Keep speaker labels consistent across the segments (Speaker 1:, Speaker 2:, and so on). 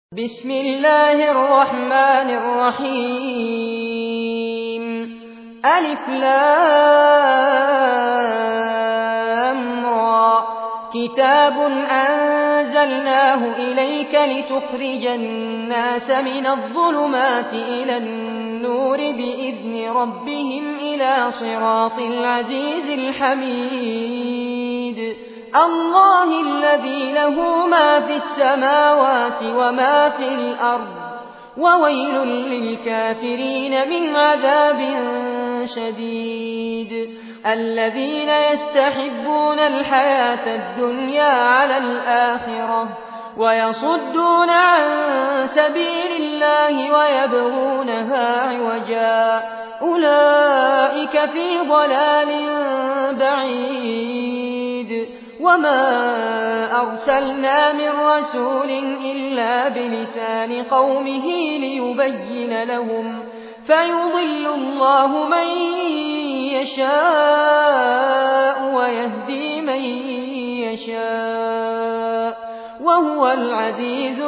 Speaker 1: بسم الله الرحمن الرحيم ألف لام را كتاب أنزلناه إليك لتخرج الناس من الظلمات إلى النور بإذن ربهم إلى صراط العزيز الحميد الله الذي له ما في السماوات وما في الأرض وويل للكافرين من عذاب شديد الذين يستحبون الحياة الدنيا على الآخرة ويصدون عن سبيل الله ويبغونها عوجا أولئك في ضلال بعيد وما أرسلنا من رسول إلا بلسان قومه ليبين لهم فيضل الله من يشاء ويهدي من يشاء وهو العزيز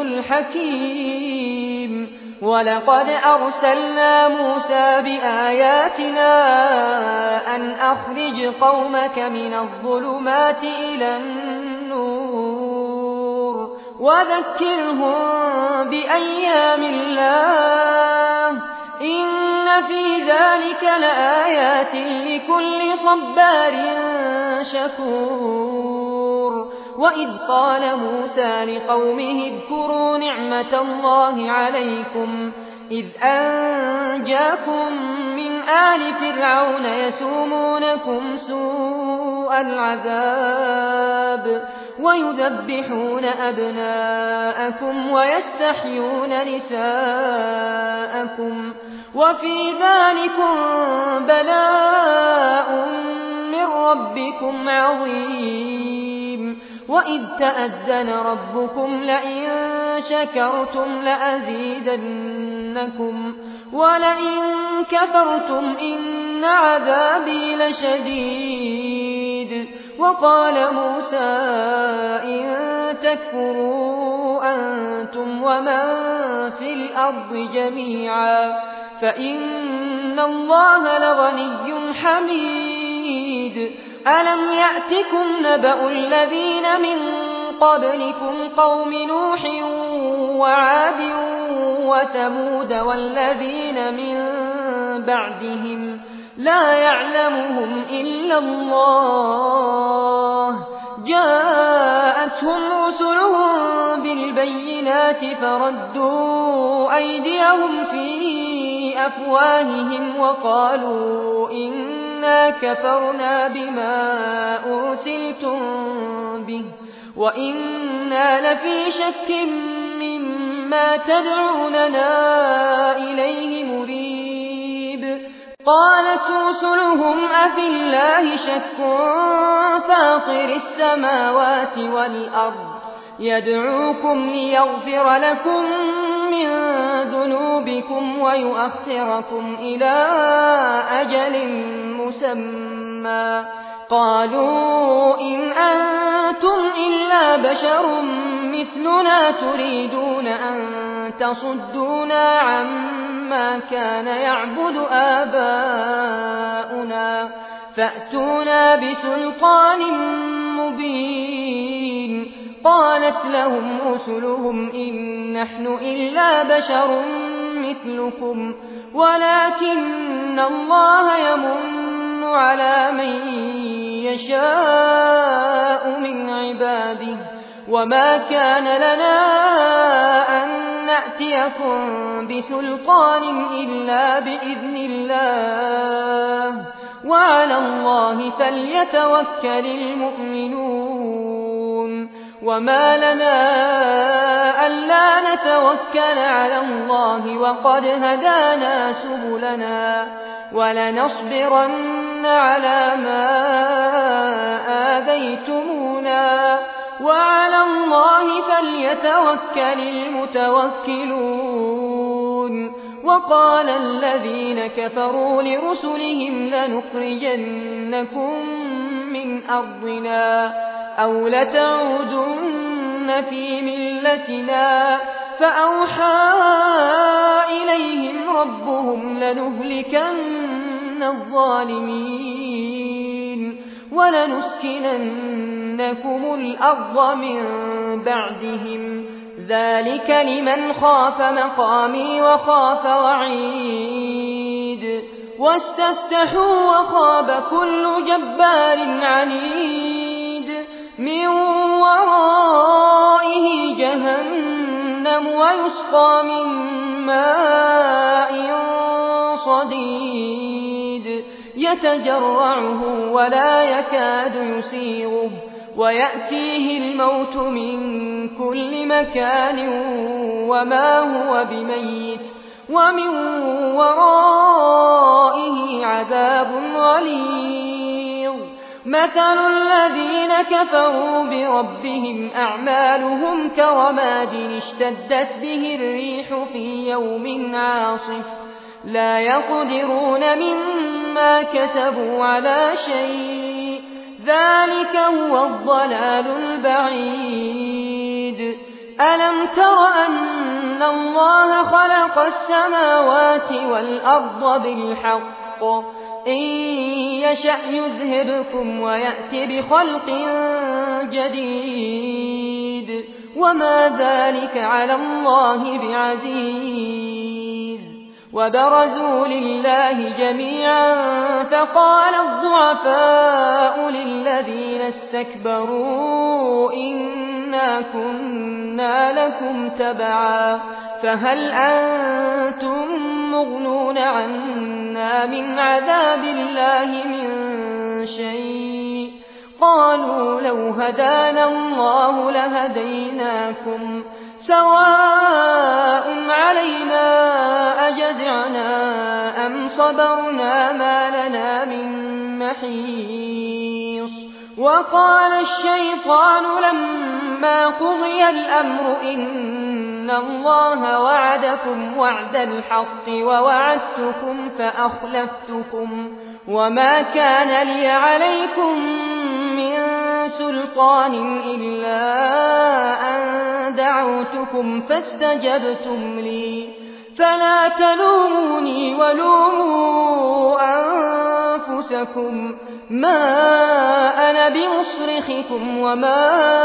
Speaker 1: الحكيم ولقد أرسلنا موسى بآياتنا أن أخرج قومك من الظلمات إلى النور وذكرهم بأيام الله إن في ذلك لآيات لكل صبار شكور وإذ قال موسى لقومه اذكروا نعمة الله عليكم إذ أنجاكم من آل فرعون يسومونكم سوء العذاب ويذبحون أبناءكم ويستحيون نساءكم وفي ذلكم بلاء من ربكم عظيم وإذ تأذن ربكم لئن شكرتم لأزيدنكم ولئن كفرتم إن عذابي لشديد وقال موسى إن تكفروا أنتم ومن في الأرض جميعا فإن الله لغني حميد ألم يأتكم نبأ الذين من قبلكم قوم نوح وعاد وثمود والذين من بعدهم لا يعلمهم إلا الله جاءتهم رسلهم بالبينات فردوا أيديهم في أفواههم وقالوا إنا كفرنا بما أرسلتم به وإنا لفي شك مما تدعوننا إليه مريب قالت رسلهم أفي الله شك فاطر السماوات والأرض يدعوكم ليغفر لكم من ذنوبكم ويؤخركم إلى أجل مسمى قالوا إن أنتم إلا بشر مثلنا تريدون أن تصدونا عما كان يعبد آباؤنا فأتونا بسلطان مبين قالت لهم رسلهم إن نحن إلا بشر مثلكم ولكن الله يمن على من يشاء من عباده وما كان لنا أن نأتيكم بسلطان إلا بإذن الله وعلى الله فليتوكل المؤمنون وما لنا ألا نتوكل على الله وقد هدانا سبلنا ولنصبرن على ما آذيتمونا وعلى الله فليتوكل المتوكلون وقال الذين كفروا لرسلهم لنخرجنكم من أرضنا أو لتعودن في ملتنا فأوحى إليهم ربهم لنهلكن الظالمين ولنسكننكم الأرض من بعدهم ذلك لمن خاف مقامي وخاف وعيد واستفتحوا وخاب كل جبار عنيد من ورائه جهنم ويسقى من ماء صديد يتجرعه ولا يكاد يسيغه ويأتيه الموت من كل مكان وما هو بميت ومن ورائه عذاب غليظ مثل الذين كفروا بربهم أعمالهم كرماد اشتدت به الريح في يوم عاصف لا يقدرون مما كسبوا على شيء ذلك هو الضلال البعيد ألم تر أن الله خلق السماوات والأرض بالحق إن يشأ يذهبكم ويأت بخلق جديد وما ذلك على الله بعزيز وبرزوا لله جميعا فقال الضعفاء للذين استكبروا إنا كنا لكم تبعا فهل أنتم مغنون عنا من عذاب الله من شيء قالوا لو هدانا الله لهديناكم سواء علينا أجزعنا أم صبرنا ما لنا من محيص وقال الشيطان لما قضي الأمر إن الله وعدكم وعد الحق ووعدتكم فأخلفتكم وما كان لي عليكم من سلطان إلا أن دعوتكم فاستجبتم لي فلا تلوموني ولوموا أنفسكم ما أنا بمصرخكم وما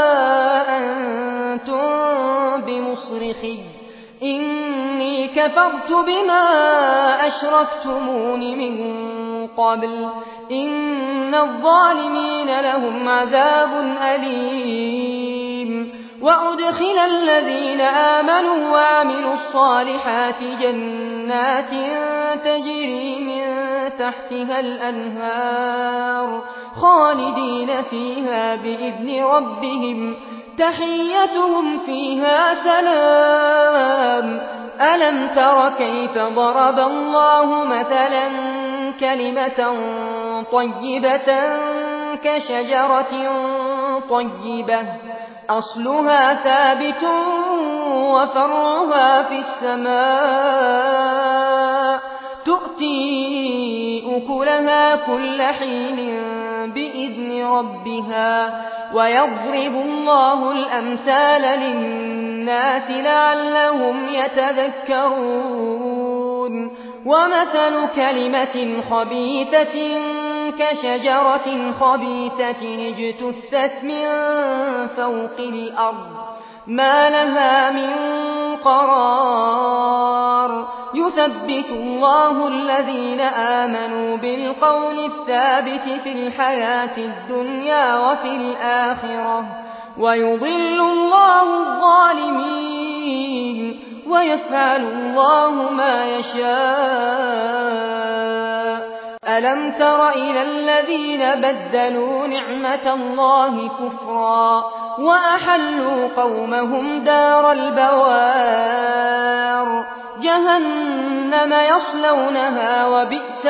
Speaker 1: أنتم بمصرخي إني كفرت بما أشركتمون من قبل إن الظالمين لهم عذاب أليم وأدخل الذين آمنوا وعملوا الصالحات جنات تجري من تحتها الأنهار خالدين فيها بإذن ربهم تحيتهم فيها سلام ألم تر كيف ضرب الله مثلا كلمة طيبة كشجرة طيبة أصلها ثابت وفرعها في السماء تؤتي أكلها كل حين بإذن ربها ويضرب الله الأمثال للناس لعلهم يتذكرون ومثل كلمة خبيثة كشجرة خبيثة اجتثت من فوق الأرض ما لها من قرار يثبت الله الذين آمنوا بالقول الثابت في الحياة الدنيا وفي الآخرة ويضل الله الظالمين ويفعل الله ما يشاء ألم تر إلى الذين بدلوا نعمة الله كفرا وأحلوا قومهم دار البوار جهنم يصلونها وبئس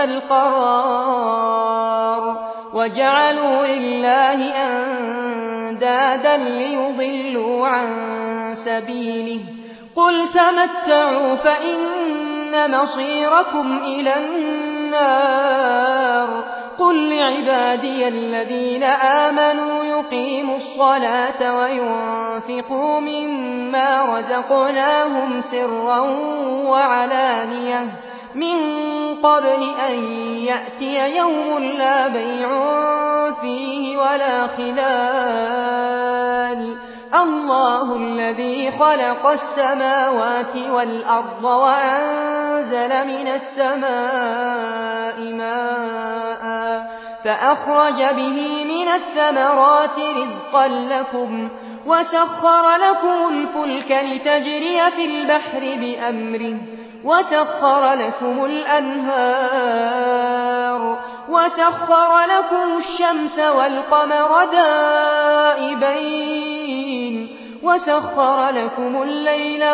Speaker 1: القرار وجعلوا لله أندادا ليضلوا عن سبيله قل تمتعوا فإن مصيركم إلى النار قل لعبادي الذين آمنوا يقيموا الصلاة وينفقوا مما رزقناهم سرا وعلانية من قبل أن يأتي يوم لا بيع فيه ولا خلال الله الذي خلق السماوات والأرض وأنزل من السماء ماء فأخرج به من الثمرات رزقا لكم وسخر لكم الفلك لتجري في البحر بأمره وسخر لكم الأنهار وسخر لكم الشمس والقمر دائبين وسخر لكم الليل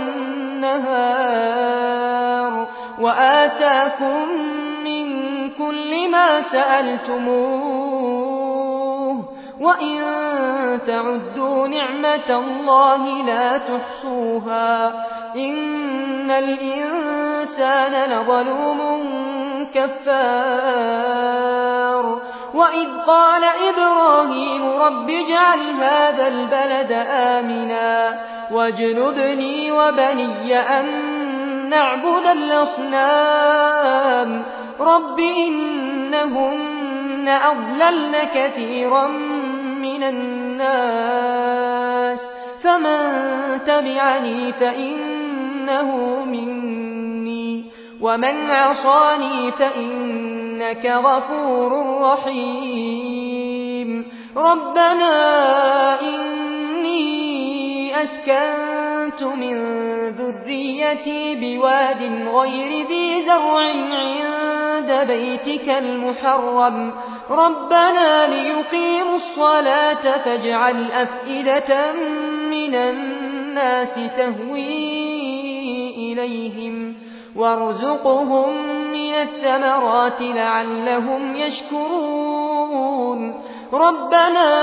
Speaker 1: والنهار وآتاكم من كل ما سألتموه وإن تعدوا نعمة الله لا تحصوها إن الإنسان لظلوم كفار وإذ قال إبراهيم رب اجعل هذا البلد آمنا واجنبني وبني أن نعبد الأصنام رب إنهن أضللن كثيرا من الناس فمن تبعني فإنه مني ومن عصاني فإنك غفور رحيم ربنا إني أسكنت من ذريتي بواد غير ذي زرع عند بيتك المحرم ربنا ليقيموا الصلاة فاجعل أفئدة من الناس تهوي إليهم وارزقهم من الثمرات لعلهم يشكرون ربنا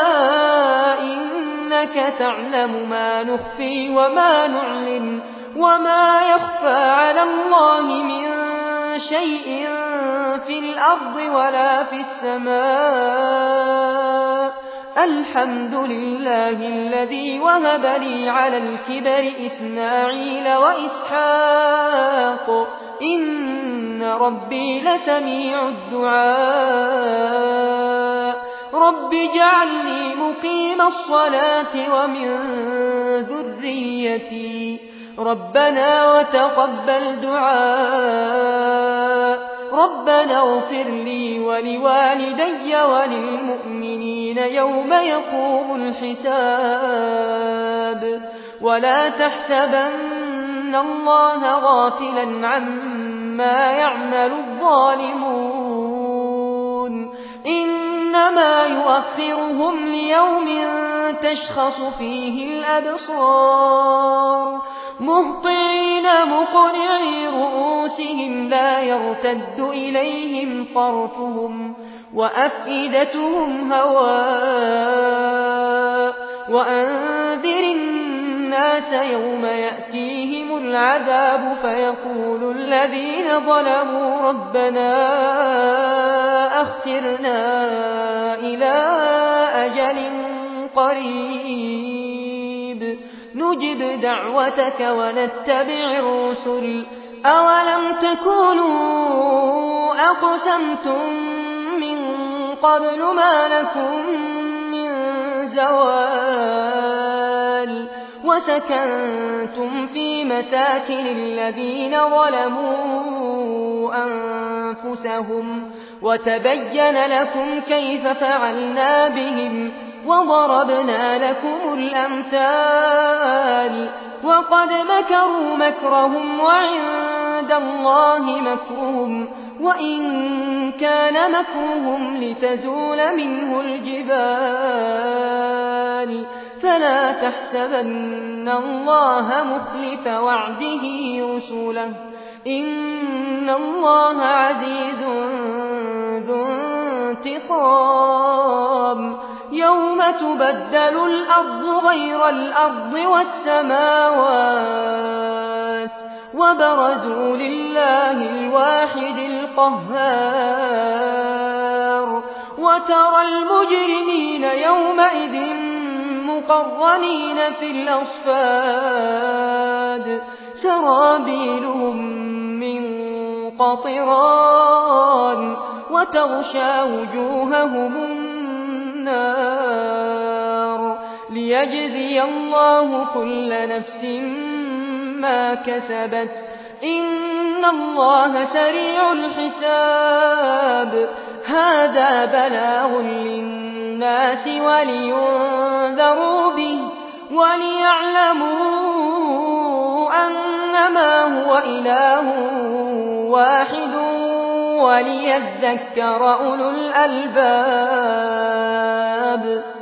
Speaker 1: إنك تعلم ما نخفي وما نعلن وما يخفى على الله من شيء في الأرض ولا في السماء الحمد لله الذي وهب لي على الكبر إسماعيل وإسحاق إن ربي لسميع الدعاء رب اجعلني مقيم الصلاة ومن ذريتي ربنا وتقبل دعاء ربنا اغفر لي ولوالدي وللمؤمنين يوم يقوم الحساب ولا تحسبن الله غافلا عما يعمل الظالمون إنما يؤخرهم ليوم تشخص فيه الأبصار مهطعين مقنعي رؤوسهم لا يرتد إليهم طرفهم وأفئدتهم هواء وأنذر الناس يوم يأتيهم العذاب فيقول الذين ظلموا ربنا أخرنا إلى أجل قريب نجب دعوتك ونتبع الرسل أولم تكونوا أقسمتم من قبل ما لكم من زوال وسكنتم في مساكن الذين ظلموا أنفسهم وتبين لكم كيف فعلنا بهم وضربنا لكم الأمثال وقد مكروا مكرهم وعند الله مكرهم وإن كان مكرهم لتزول منه الجبال فلا تحسبن الله مخلف وعده رسله إن الله عزيز ذو انتقام يوم تبدل الأرض غير الأرض والسماوات وبرزوا لله الواحد القهار وترى المجرمين يومئذ مقرنين في الأصفاد سرابيلهم من قطران وتغشى وجوههم النار ليجزي الله كل نفس ما كسبت إن الله سريع الحساب هذا بلاغ للناس ولينذروا به وليعلموا أنما هو إله واحد وليذكر أولو الألباب